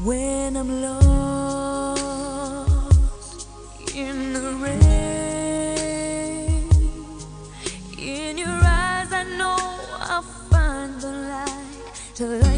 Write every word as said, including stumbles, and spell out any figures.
when I'm lost in the rain. In your eyes I know I'll find the light to